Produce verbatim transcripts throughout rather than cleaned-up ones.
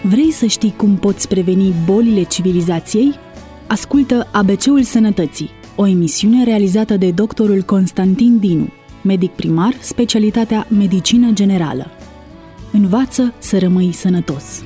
Vrei să știi cum poți preveni bolile civilizației? Ascultă A B C-ul Sănătății, o emisiune realizată de doctorul Constantin Dinu, medic primar, specialitatea Medicină Generală. Învață să rămâi sănătos!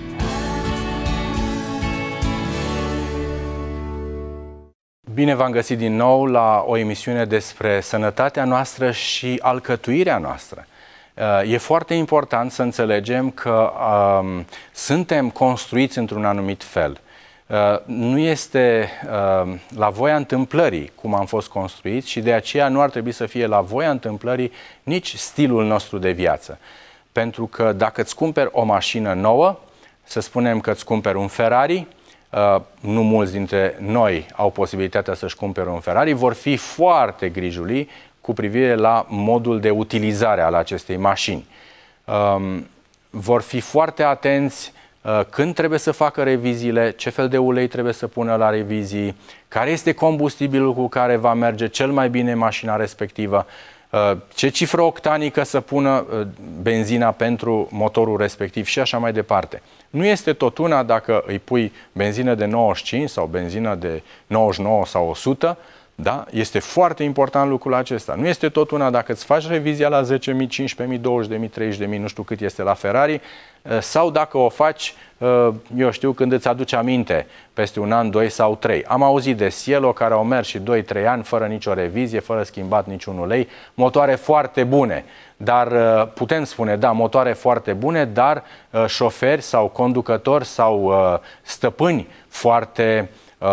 Bine v-am găsit din nou la o emisiune despre sănătatea noastră și alcătuirea noastră. E foarte important să înțelegem că um, suntem construiți într-un anumit fel. Uh, nu este uh, la voia întâmplării cum am fost construiți și de aceea nu ar trebui să fie la voia întâmplării nici stilul nostru de viață. Pentru că dacă îți cumperi o mașină nouă, să spunem că îți cumperi un Ferrari, uh, nu mulți dintre noi au posibilitatea să-și cumpere un Ferrari, vor fi foarte grijulii cu privire la modul de utilizare al acestei mașini. Um, vor fi foarte atenți uh, când trebuie să facă reviziile, ce fel de ulei trebuie să pună la revizii, care este combustibilul cu care va merge cel mai bine mașina respectivă, uh, ce cifră octanică să pună uh, benzina pentru motorul respectiv și așa mai departe. Nu este tot una dacă îi pui benzină de nouăzeci și cinci sau benzină de nouăzeci și nouă sau o sută. Da? Este foarte important lucrul acesta. Nu este tot una dacă îți faci revizia la zece mii, cincisprezece mii, douăzeci de mii, treizeci de mii, nu știu cât este la Ferrari, sau dacă o faci, eu știu, când îți aduci aminte, peste un an, doi sau trei. Am auzit de Cielo care au mers și doi trei ani fără nicio revizie, fără schimbat niciun ulei, motoare foarte bune. Dar putem spune, da, motoare foarte bune, dar șoferi sau conducători sau stăpâni foarte...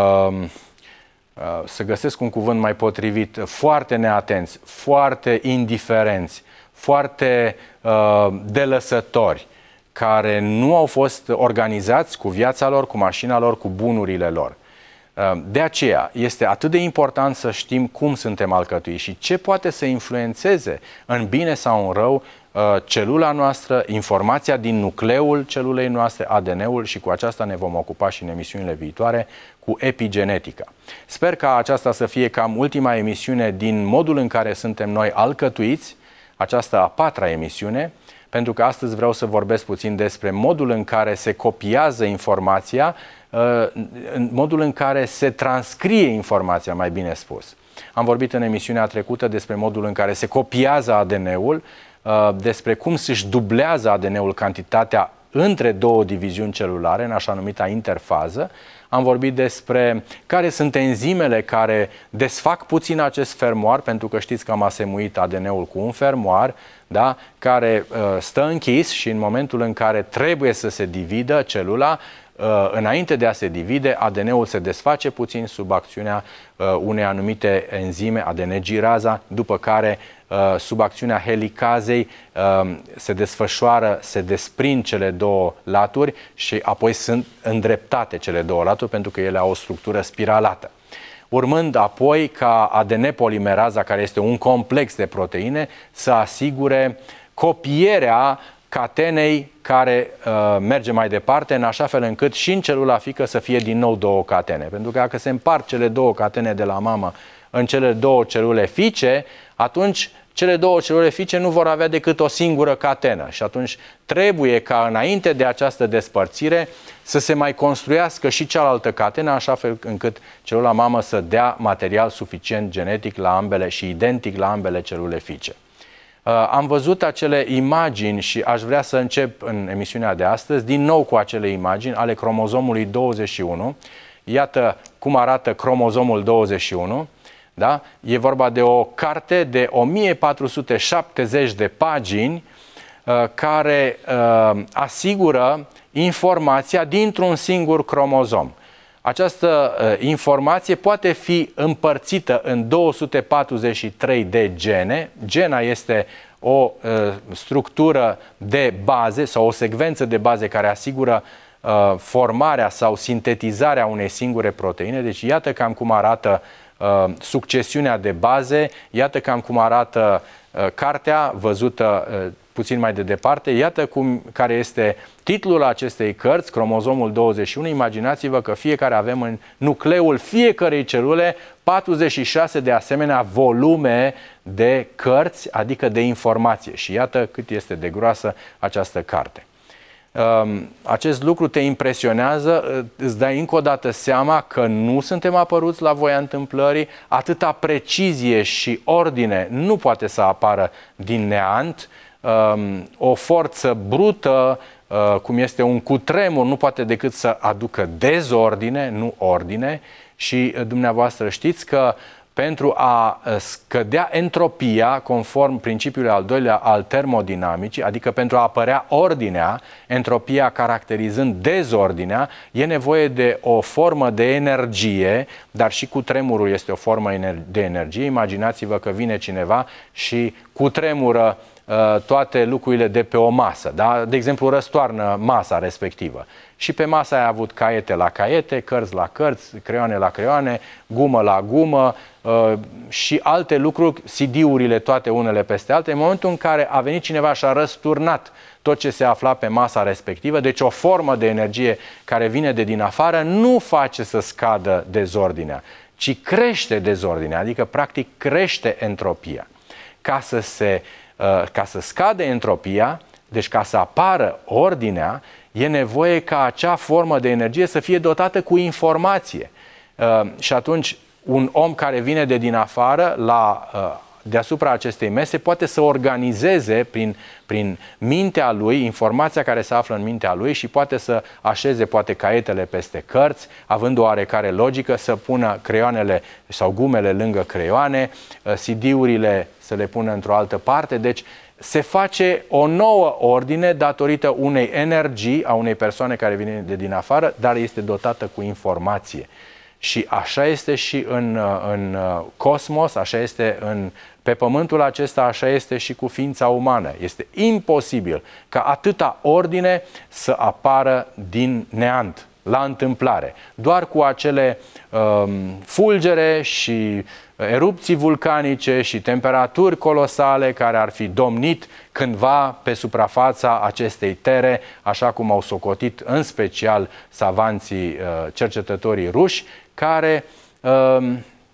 să găsesc un cuvânt mai potrivit, foarte neatenți, foarte indiferenți, foarte uh, delăsători, care nu au fost organizați cu viața lor, cu mașina lor, cu bunurile lor. Uh, de aceea este atât de important să știm cum suntem alcătuiți și ce poate să influențeze în bine sau în rău uh, celula noastră, informația din nucleul celulei noastre, A D N-ul, și cu aceasta ne vom ocupa și în emisiunile viitoare, cu epigenetica. Sper ca aceasta să fie cam ultima emisiune din modul în care suntem noi alcătuiți, aceasta a patra emisiune, pentru că astăzi vreau să vorbesc puțin despre modul în care se copiază informația, în modul în care se transcrie informația, mai bine spus. Am vorbit în emisiunea trecută despre modul în care se copiază A D N-ul, despre cum se-și dublează A D N-ul cantitatea între două diviziuni celulare, în așa numita interfază. Am vorbit despre care sunt enzimele care desfac puțin acest fermoar, pentru că știți că am asemuit A D N-ul cu un fermoar, da? Care uh, stă închis și în momentul în care trebuie să se dividă celula, uh, înainte de a se divide, A D N-ul se desface puțin sub acțiunea uh, unei anumite enzime, A D N-giraza, după care uh, sub acțiunea helicazei uh, se desfășoară, se desprind cele două laturi și apoi sunt îndreptate cele două laturi pentru că ele au o structură spiralată. Urmând apoi ca A D N-polimeraza, care este un complex de proteine, să asigure copierea catenei care uh, merge mai departe, în așa fel încât și în celula fică să fie din nou două catene. Pentru că dacă se împart cele două catene de la mamă în cele două celule fice, atunci cele două celule fice nu vor avea decât o singură catenă și atunci trebuie ca înainte de această despărțire să se mai construiască și cealaltă catenă, așa fel încât celula mamă să dea material suficient genetic la ambele și identic la ambele celule fice. Am văzut acele imagini și aș vrea să încep în emisiunea de astăzi din nou cu acele imagini ale cromozomului douăzeci și unu. Iată cum arată cromozomul douăzeci și unu. Da? E vorba de o carte de o mie patru sute șaptezeci de pagini uh, care uh, asigură informația dintr-un singur cromozom. Această uh, informație poate fi împărțită în două sute patruzeci și trei de gene. Gena este o uh, structură de baze sau o secvență de baze care asigură uh, formarea sau sintetizarea unei singure proteine. Deci iată cam cum arată Uh, succesiunea de baze, iată cam cum arată uh, cartea văzută uh, puțin mai de departe, iată cum, care este titlul acestei cărți, cromozomul douăzeci și unu. Imaginați-vă că fiecare avem în nucleul fiecărei celule patruzeci și șase de asemenea volume de cărți, adică de informație. Și iată cât este de groasă această carte. Acest lucru te impresionează, îți dai încă o dată seama că nu suntem apăruți la voia întâmplării, atâta precizie și ordine nu poate să apară din neant, o forță brută, cum este un cutremur, nu poate decât să aducă dezordine, nu ordine. Și dumneavoastră știți că pentru a scădea entropia, conform principiului al doilea al termodinamicii, adică pentru a apărea ordinea, entropia caracterizând dezordinea, e nevoie de o formă de energie, dar și cutremurul este o formă de energie. Imaginați-vă că vine cineva și cutremură toate lucrurile de pe o masă, da? De exemplu, răstoarnă masa respectivă. Și pe masă ai avut caiete la caiete, cărți la cărți, creioane la creioane, gumă la gumă uh, și alte lucruri, C D-urile toate unele peste altele. În momentul în care a venit cineva și a răsturnat tot ce se afla pe masa respectivă, deci o formă de energie care vine de din afară, nu face să scadă dezordinea, ci crește dezordinea, adică practic crește entropia. Ca să se Ca să scade entropia, deci ca să apară ordinea, e nevoie ca acea formă de energie să fie dotată cu informație. Și atunci un om care vine de din afară la deasupra acestei mese poate să organizeze prin, prin mintea lui, informația care se află în mintea lui și poate să așeze poate caietele peste cărți, având o oarecare logică, să pună creioanele sau gumele lângă creioane, C D-urile să le pună într-o altă parte. Deci se face o nouă ordine datorită unei energii a unei persoane care vine de din afară, dar este dotată cu informație. Și așa este și în, în cosmos, așa este în, pe pământul acesta, așa este și cu ființa umană. Este imposibil ca atâta ordine să apară din neant, la întâmplare. Doar cu acele um, fulgere și erupții vulcanice și temperaturi colosale care ar fi domnit cândva pe suprafața acestei tere, așa cum au socotit în special savanții uh, cercetătorii ruși, care uh,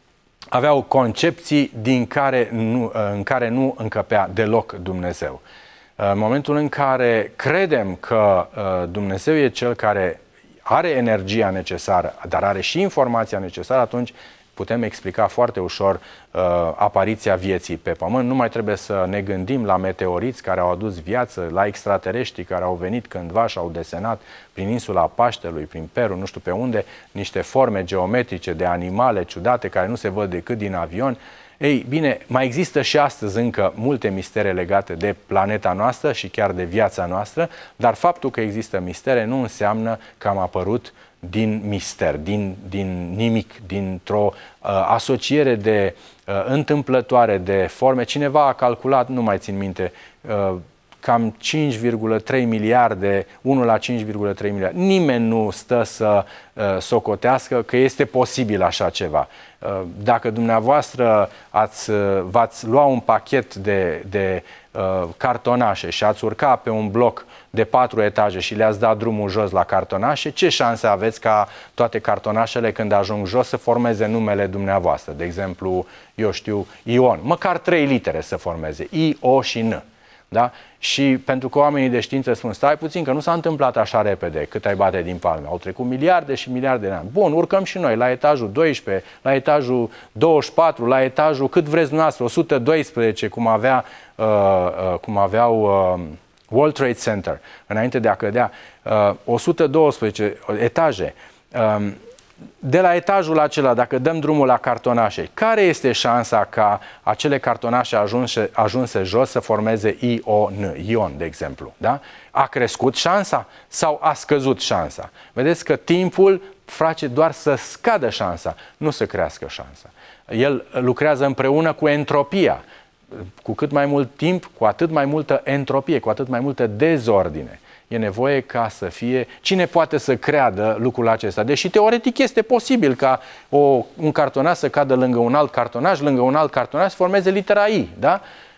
aveau concepții din care nu, uh, în care nu încăpea deloc Dumnezeu. Uh, în momentul în care credem că uh, Dumnezeu e Cel care are energia necesară, dar are și informația necesară, atunci putem explica foarte ușor uh, apariția vieții pe Pământ. Nu mai trebuie să ne gândim la meteoriți care au adus viață, la extraterestri care au venit cândva și au desenat prin insula Paștelui, prin Peru, nu știu pe unde, niște forme geometrice de animale ciudate care nu se văd decât din avion. Ei, bine, mai există și astăzi încă multe mistere legate de planeta noastră și chiar de viața noastră, dar faptul că există mistere nu înseamnă că am apărut din mister, din, din nimic, dintr-o uh, asociere de uh, întâmplătoare de forme. Cineva a calculat, nu mai țin minte, uh, cam cinci virgulă trei miliarde, unu la cinci virgulă trei miliarde. Nimeni nu stă să uh, socotească că este posibil așa ceva. Uh, dacă dumneavoastră ați, uh, v-ați lua un pachet de, de uh, cartonașe și ați urca pe un bloc de patru etaje și le-ați dat drumul jos la cartonașe, ce șanse aveți ca toate cartonașele când ajung jos să formeze numele dumneavoastră? De exemplu, eu știu, Ion. Măcar trei litere să formeze, I, O și N. Da? Și pentru că oamenii de știință spun, stai puțin că nu s-a întâmplat așa repede cât ai bate din palme. Au trecut miliarde și miliarde de ani. Bun, urcăm și noi la etajul doisprezece, la etajul douăzeci și patru, la etajul cât vreți dumneavoastră, o sută doisprezece, cum, avea, uh, uh, cum aveau uh, World Trade Center, înainte de a cădea, uh, o sută douăsprezece etaje. Uh, De la etajul acela, dacă dăm drumul la cartonașe, care este șansa ca acele cartonașe ajunse, ajunse jos să formeze I O N, Ion, de exemplu? Da? A crescut șansa sau a scăzut șansa? Vedeți că timpul face doar să scadă șansa, nu să crească șansa. El lucrează împreună cu entropia. Cu cât mai mult timp, cu atât mai multă entropie, cu atât mai multă dezordine. E nevoie ca să fie... Cine poate să creadă lucrul acesta? Deși teoretic este posibil ca o, un cartonaș să cadă lângă un alt cartonaș, lângă un alt cartonaș să formeze litera I, da?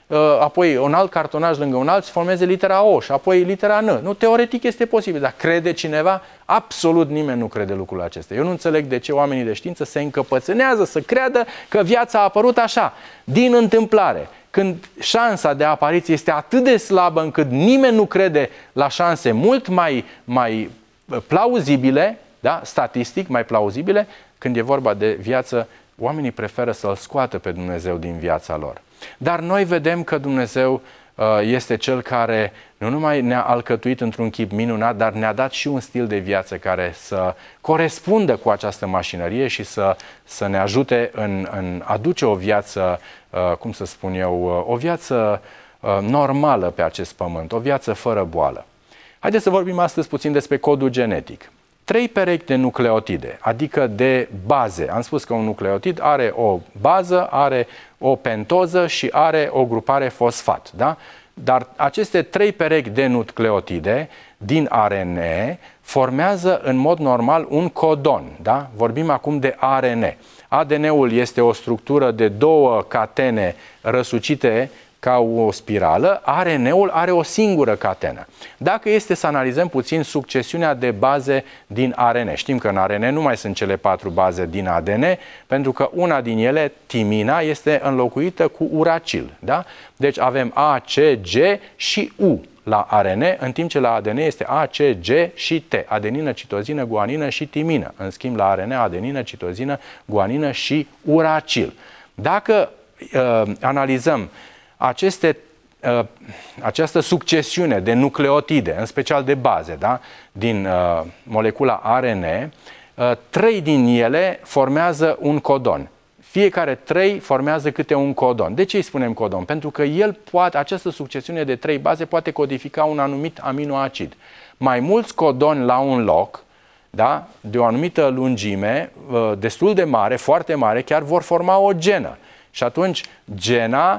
apoi un alt cartonaj lângă un alt, să formeze litera O și apoi litera N. Nu, teoretic este posibil, dar crede cineva? Absolut nimeni nu crede lucrul acesta. Eu nu înțeleg de ce oamenii de știință se încăpățânează să creadă că viața a apărut așa, din întâmplare, când șansa de apariție este atât de slabă încât nimeni nu crede la șanse mult mai, mai plauzibile, da? Statistic mai plauzibile, când e vorba de viață, oamenii preferă să-L scoată pe Dumnezeu din viața lor. Dar noi vedem că Dumnezeu este Cel care nu numai ne-a alcătuit într-un chip minunat, dar ne-a dat și un stil de viață care să corespundă cu această mașinărie și să, să ne ajute în, în a duce o viață, cum să spun eu, o viață normală pe acest pământ, o viață fără boală. Haideți să vorbim astăzi puțin despre codul genetic. Trei perechi de nucleotide, adică de baze. Am spus că un nucleotid are o bază, are o pentoză și are o grupare fosfat. Da? Dar aceste trei perechi de nucleotide din A R N formează în mod normal un codon. Da? Vorbim acum de A R N. A D N-ul este o structură de două catene răsucite ca o spirală, A R N-ul are o singură catenă. Dacă este să analizăm puțin succesiunea de baze din A R N, știm că în A R N nu mai sunt cele patru baze din A D N, pentru că una din ele, timina, este înlocuită cu uracil. Da? Deci avem A, C, G și U la A R N, în timp ce la A D N este A, C, G și T, adenină, citozină, guanină și timină. În schimb, la A R N, adenină, citozină, guanină și uracil. Dacă uh, analizăm Aceste, uh, această succesiune de nucleotide, în special de baze, da? din uh, molecula A R N, uh, trei din ele formează un codon. Fiecare trei formează câte un codon. De ce îi spunem codon? Pentru că el poate, această succesiune de trei baze poate codifica un anumit aminoacid. Mai mulți codoni la un loc, da? de o anumită lungime, uh, destul de mare, foarte mare, chiar vor forma o genă. Și atunci gena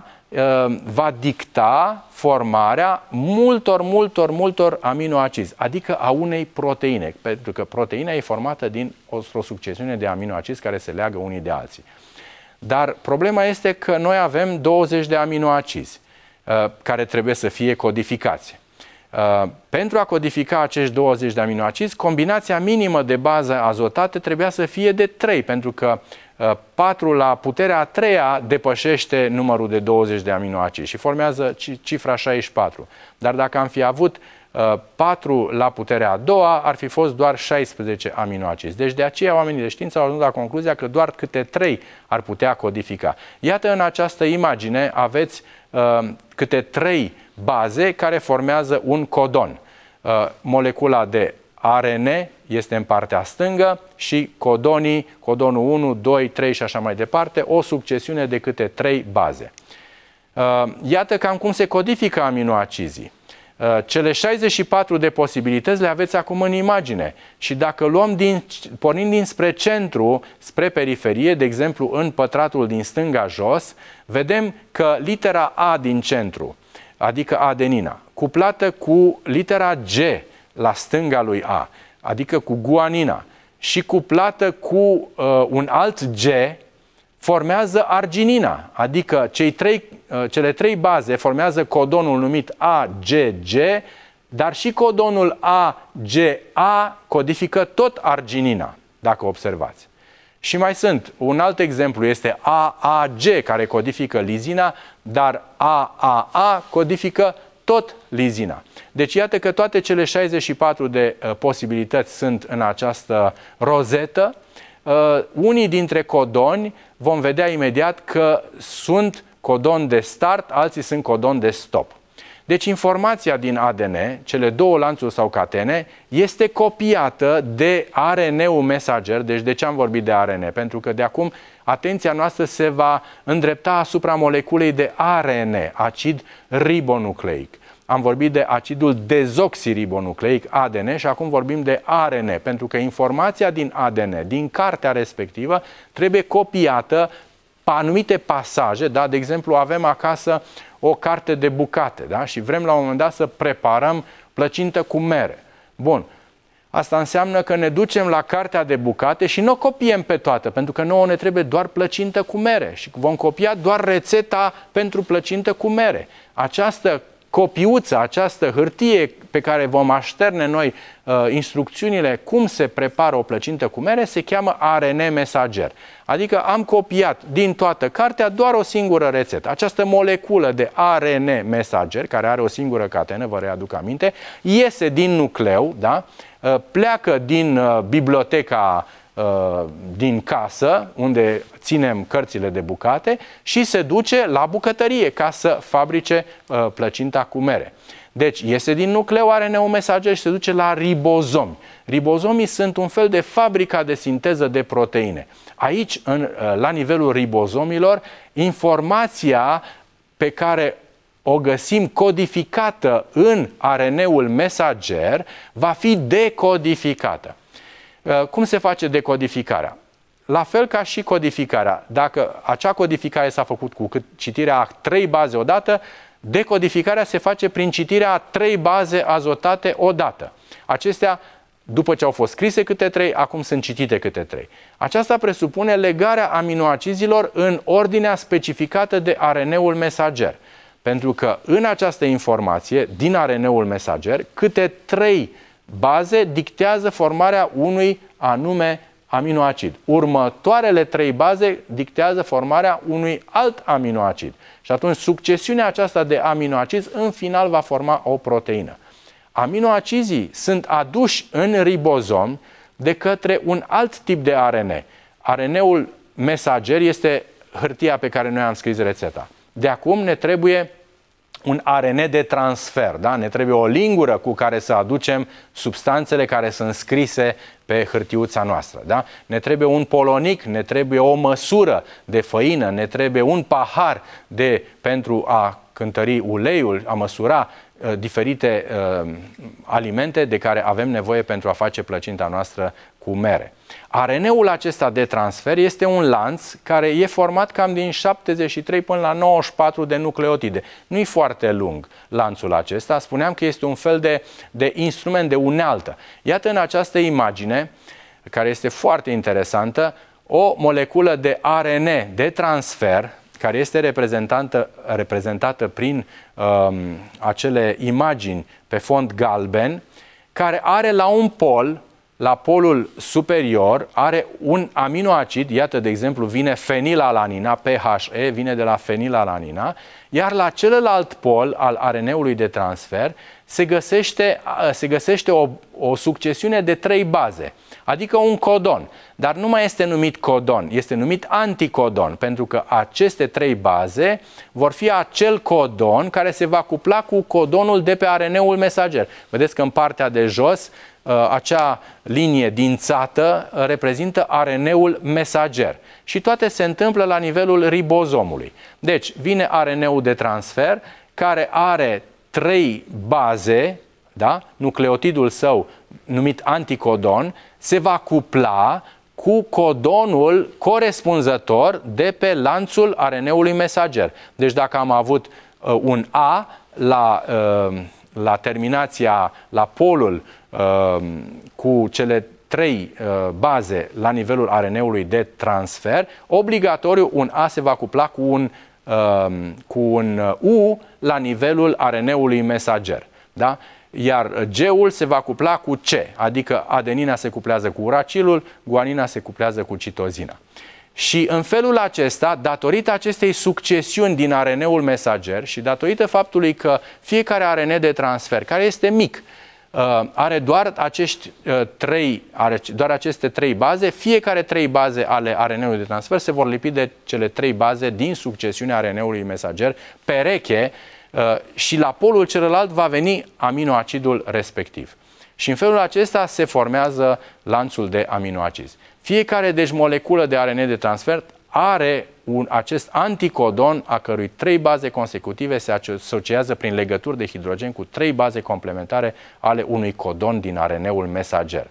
va dicta formarea multor, multor, multor aminoacizi, adică a unei proteine, pentru că proteina e formată din o, o succesiune de aminoacizi care se leagă unii de alții. Dar problema este că noi avem douăzeci de aminoacizi uh, care trebuie să fie codificați. Uh, pentru a codifica acești douăzeci de aminoacizi, combinația minimă de bază azotate trebuia să fie de trei, pentru că patru la puterea a treia depășește numărul de douăzeci de aminoacizi și formează cifra șaizeci și patru. Dar dacă am fi avut patru la puterea a doua, ar fi fost doar șaisprezece aminoacizi. Deci de aceea oamenii de știință au ajuns la concluzia că doar câte trei ar putea codifica. Iată, în această imagine aveți uh, câte trei baze care formează un codon. Uh, molecula de A R N este în partea stângă și codonii, codonul unu, doi, trei și așa mai departe, o succesiune de câte trei baze. Iată cam cum se codifică aminoacizii. Cele șaizeci și patru de posibilități le aveți acum în imagine și dacă luăm din, pornind dinspre centru, spre periferie, de exemplu în pătratul din stânga jos, vedem că litera A din centru, adică adenina, cuplată cu litera G la stânga lui A, adică cu guanina, și cuplată cu uh, un alt G, formează arginina, adică cei trei, uh, cele trei baze formează codonul numit A G G, dar și codonul A G A codifică tot arginina, dacă observați. Și mai sunt, un alt exemplu este A A G, care codifică lizina, dar A A A codifică tot lizina. Deci iată că toate cele șaizeci și patru de uh, posibilități sunt în această rozetă. Uh, unii dintre codoni vom vedea imediat că sunt codon de start, alții sunt codon de stop. Deci informația din A D N, cele două lanțuri sau catene, este copiată de A R N-ul mesager. Deci de ce am vorbit de A R N? Pentru că de acum atenția noastră se va îndrepta asupra moleculei de A R N, acid ribonucleic. Am vorbit de acidul dezoxiribonucleic, A D N, și acum vorbim de A R N, pentru că informația din A D N, din cartea respectivă, trebuie copiată pe anumite pasaje. Da? De exemplu, avem acasă o carte de bucate, da? Și vrem la un moment dat să preparăm plăcintă cu mere. Bun. asta înseamnă că ne ducem la cartea de bucate și nu o copiem pe toată, pentru că nouă ne trebuie doar plăcintă cu mere și vom copia doar rețeta pentru plăcintă cu mere. Această copiuță, această hârtie pe care vom așterne noi uh, instrucțiunile cum se prepară o plăcintă cu mere se cheamă A R N mesager. Adică am copiat din toată cartea doar o singură rețetă. Această moleculă de A R N mesager, care are o singură catenă, vă readuc aminte, iese din nucleu, da? uh, pleacă din uh, biblioteca din casă, unde ținem cărțile de bucate și se duce la bucătărie ca să fabrice uh, plăcinta cu mere. Deci iese din nucleu, A R N-ul mesager și se duce la ribozomi. Ribozomii sunt un fel de fabrica de sinteză de proteine. Aici, în, uh, la nivelul ribozomilor, informația pe care o găsim codificată în A R N-ul mesager va fi decodificată. Cum se face decodificarea? La fel ca și codificarea. Dacă acea codificare s-a făcut cu citirea a trei baze odată, decodificarea se face prin citirea a trei baze azotate odată. Acestea, după ce au fost scrise câte trei, acum sunt citite câte trei. Aceasta presupune legarea aminoacizilor în ordinea specificată de A R N-ul mesager. Pentru că în această informație, din A R N-ul mesager, câte trei baze dictează formarea unui anume aminoacid. Următoarele trei baze dictează formarea unui alt aminoacid. Și atunci succesiunea aceasta de aminoacizi în final va forma o proteină. Aminoacizii sunt aduși în ribozom de către un alt tip de A R N. A R N-ul mesager este hârtia pe care noi am scris rețeta. De acum ne trebuie un A R N de transfer, da? Ne trebuie o lingură cu care să aducem substanțele care sunt scrise pe hârtiuța noastră, da? Ne trebuie un polonic, ne trebuie o măsură de făină, ne trebuie un pahar de, pentru a cântări uleiul, a măsura uh, diferite uh, alimente de care avem nevoie pentru a face plăcinta noastră cu mere. A R N-ul acesta de transfer este un lanț care e format cam din șaptezeci și trei până la nouăzeci și patru de nucleotide. Nu e foarte lung lanțul acesta, spuneam că este un fel de, de instrument, de unealtă. Iată în această imagine, care este foarte interesantă, o moleculă de A R N de transfer, care este reprezentată, reprezentată prin um, acele imagini pe fond galben, care are la un pol, la polul superior, are un aminoacid, iată de exemplu vine fenilalanina, P H E, vine de la fenilalanina, iar la celălalt pol al A R N-ului de transfer se găsește, se găsește o, o succesiune de trei baze, adică un codon, dar nu mai este numit codon, este numit anticodon, pentru că aceste trei baze vor fi acel codon care se va cupla cu codonul de pe A R N-ul mesager. Vedeți că în partea de jos acea linie dințată reprezintă A R N-ul mesager și toate se întâmplă la nivelul ribozomului. Deci vine A R N-ul de transfer care are trei baze, da? Nucleotidul său numit anticodon se va cupla cu codonul corespunzător de pe lanțul A R N-ului mesager. Deci dacă am avut uh, un A la, uh, la terminația, la polul uh, cu cele trei uh, baze la nivelul A R N-ului de transfer, obligatoriu un A se va cupla cu un, uh, cu un U la nivelul A R N-ului mesager. Da? Iar G-ul se va cupla cu C, adică adenina se cuplează cu uracilul, guanina se cuplează cu citozina. Și în felul acesta, datorită acestei succesiuni din A R N-ul mesager și datorită faptului că fiecare A R N de transfer, care este mic, are doar, acești, trei, are doar aceste trei baze, fiecare trei baze ale A R N-ului de transfer se vor lipi de cele trei baze din succesiunea A R N-ului mesager pereche și la polul celălalt va veni aminoacidul respectiv. Și în felul acesta se formează lanțul de aminoacizi. Fiecare, deci, moleculă de A R N de transfer are un, acest anticodon a cărui trei baze consecutive se asociază prin legături de hidrogen cu trei baze complementare ale unui codon din A R N-ul mesager.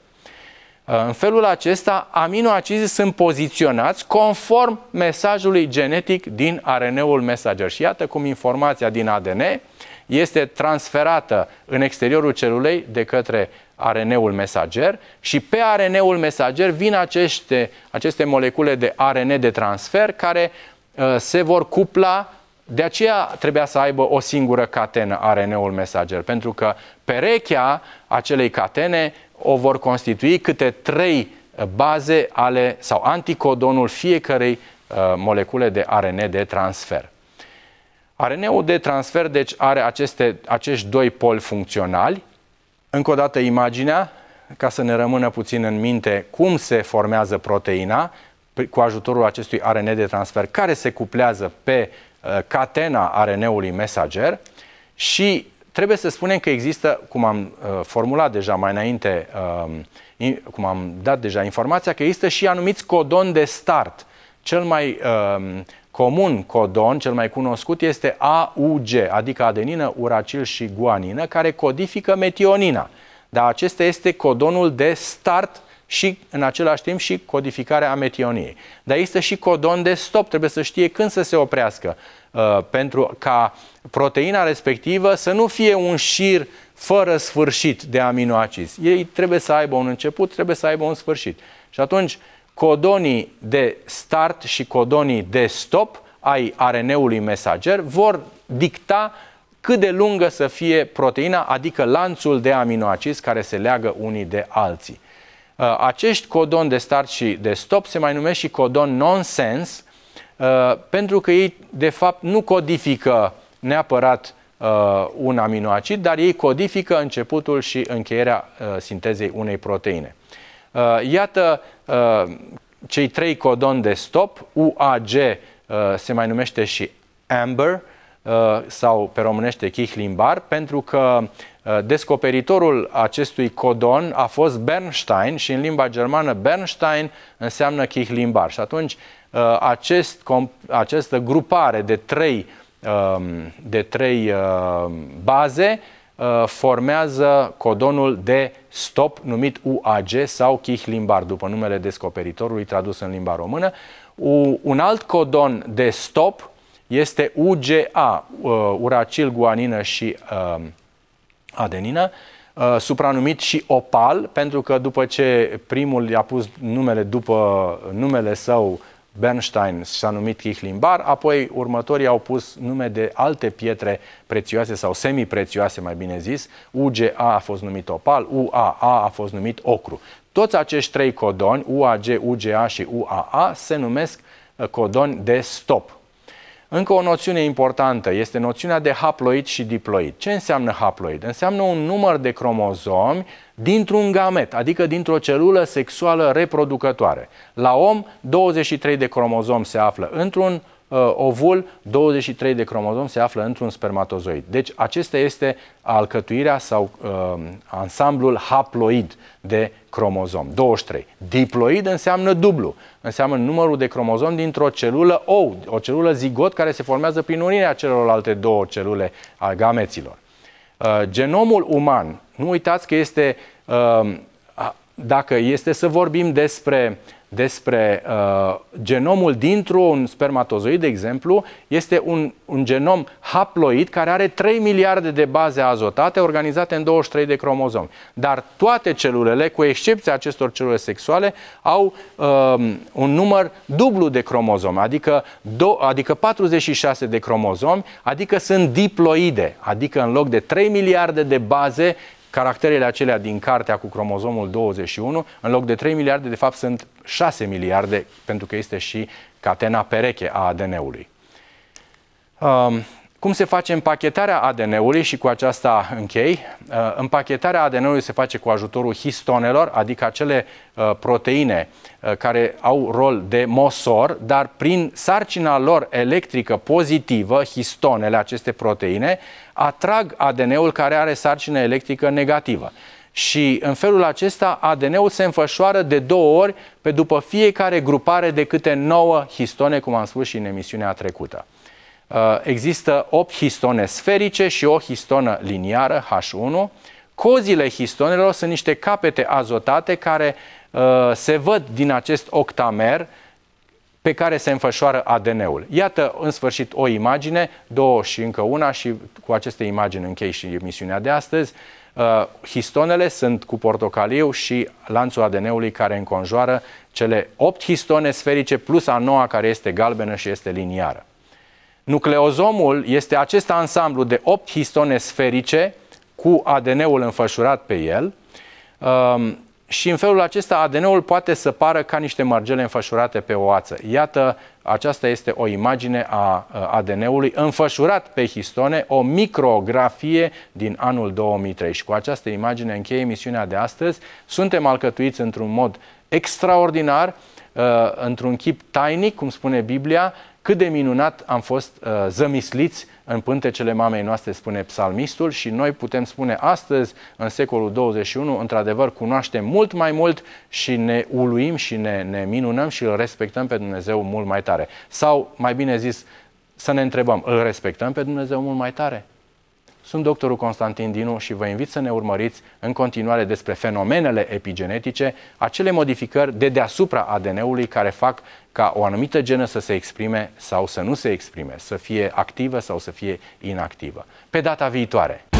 În felul acesta, aminoacizii sunt poziționați conform mesajului genetic din A R N-ul mesager. Și iată cum informația din A D N este transferată în exteriorul celulei de către A R N-ul mesager și pe A R N-ul mesager vin aceste, aceste molecule de A R N de transfer care uh, se vor cupla. De aceea trebuia să aibă o singură catenă A R N-ul mesager, pentru că perechea acelei catene o vor constitui câte trei baze ale sau anticodonul fiecărei uh, molecule de A R N de transfer. A R N-ul de transfer, deci, are aceste, acești doi poli funcționali. Încă o dată imaginea, ca să ne rămână puțin în minte cum se formează proteina cu ajutorul acestui A R N de transfer care se cuplează pe uh, catena A R N-ului mesager și trebuie să spunem că există, cum am uh, formulat deja mai înainte, uh, in, cum am dat deja informația, că există și anumiți codoni de start. Cel mai uh, comun codon, cel mai cunoscut, este A U G, adică adenină, uracil și guanină, care codifică metionina. Dar acesta este codonul de start și, în același timp, și codificarea a metioniei. Dar există și codon de stop, trebuie să știe când să se oprească, uh, pentru ca proteina respectivă să nu fie un șir fără sfârșit de aminoacizi. Ei trebuie să aibă un început, trebuie să aibă un sfârșit. Și atunci, codonii de start și codonii de stop ai A R N-ului mesager vor dicta cât de lungă să fie proteina, adică lanțul de aminoacizi care se leagă unii de alții. Acești codoni de start și de stop se mai numesc și codon nonsense, pentru că ei, de fapt, nu codifică neapărat un aminoacid, dar ei codifică începutul și încheierea sintezei unei proteine. Iată cei trei codoni de stop, U A G se mai numește și amber sau pe românește chihlimbar, pentru că descoperitorul acestui codon a fost Bernstein și în limba germană Bernstein înseamnă chihlimbar. Și atunci acest, această grupare de trei, de trei baze formează codonul de stop numit U A G sau chihlimbar, după numele descoperitorului tradus în limba română. Un alt codon de stop este U G A, uracil, guanină și adenină, supranumit și opal, pentru că după ce primul i-a pus numele după numele său, Bernstein, s-a numit chihlimbar, apoi următorii au pus nume de alte pietre prețioase sau semiprețioase, mai bine zis. U G A a fost numit opal, U A A a fost numit ocru. Toți acești trei codoni, U A G, U G A și U A A, se numesc codoni de stop. Încă o noțiune importantă este noțiunea de haploid și diploid. Ce înseamnă haploid? Înseamnă un număr de cromozomi dintr-un gamet, adică dintr-o celulă sexuală reproducătoare. La om, douăzeci și trei de cromozomi se află într-un uh, ovul, douăzeci și trei de cromozomi se află într-un spermatozoid. Deci acesta este alcătuirea sau uh, ansamblul haploid de cromozom, douăzeci și trei. Diploid înseamnă dublu, înseamnă numărul de cromozomi dintr-o celulă ou, o celulă zigot care se formează prin unirea celorlalte două celule a gameților. Uh, genomul uman, nu uitați că este, uh, dacă este să vorbim despre, despre uh, genomul dintr-un spermatozoid, de exemplu, este un, un genom haploid care are trei miliarde de baze azotate organizate în douăzeci și trei de cromozomi. Dar toate celulele, cu excepția acestor celule sexuale, au uh, un număr dublu de cromozomi, adică, do, adică patruzeci și șase de cromozomi, adică sunt diploide, adică în loc de trei miliarde de baze, caracterele acelea din cartea cu cromozomul douăzeci și unu, în loc de trei miliarde, de fapt sunt șase miliarde, pentru că este și catena pereche a A D N-ului. Um, cum se face împachetarea A D N-ului și cu aceasta închei? Uh, împachetarea A D N-ului se face cu ajutorul histonelor, adică acele uh, proteine uh, care au rol de mosor, dar prin sarcina lor electrică pozitivă, histonele, aceste proteine, atrag A D N-ul care are sarcină electrică negativă. Și în felul acesta A D N-ul se înfășoară de două ori pe după fiecare grupare de câte nouă histone, cum am spus și în emisiunea trecută. Există opt histone sferice și o histonă liniară, H unu. Cozile histonelor sunt niște capete azotate care uh, se văd din acest octamer pe care se înfășoară A D N-ul. Iată, în sfârșit, o imagine, două și încă una, și cu aceste imagini închei și emisiunea de astăzi. Uh, histonele sunt cu portocaliu și lanțul A D N-ului care înconjoară cele opt histone sferice plus a noua care este galbenă și este liniară. Nucleozomul este acest ansamblu de opt histone sferice cu A D N-ul înfășurat pe el. Uh, Și în felul acesta A D N-ul poate să pară ca niște mărgele înfășurate pe o ață. Iată, aceasta este o imagine a A D N-ului înfășurat pe histone, o micrografie din anul două mii trei. Și cu această imagine încheie emisiunea de astăzi. Suntem alcătuiți într-un mod extraordinar, într-un chip tainic, cum spune Biblia. Cât de minunat am fost uh, zămisliți în pântecele mamei noastre, spune psalmistul, și noi putem spune astăzi, în secolul douăzeci și unu, într-adevăr, cunoaștem mult mai mult și ne uluim și ne, ne minunăm și îl respectăm pe Dumnezeu mult mai tare. Sau, mai bine zis, să ne întrebăm, îl respectăm pe Dumnezeu mult mai tare? Sunt doctorul Constantin Dinu și vă invit să ne urmăriți în continuare despre fenomenele epigenetice, acele modificări de deasupra A D N-ului care fac ca o anumită genă să se exprime sau să nu se exprime, să fie activă sau să fie inactivă. Pe data viitoare!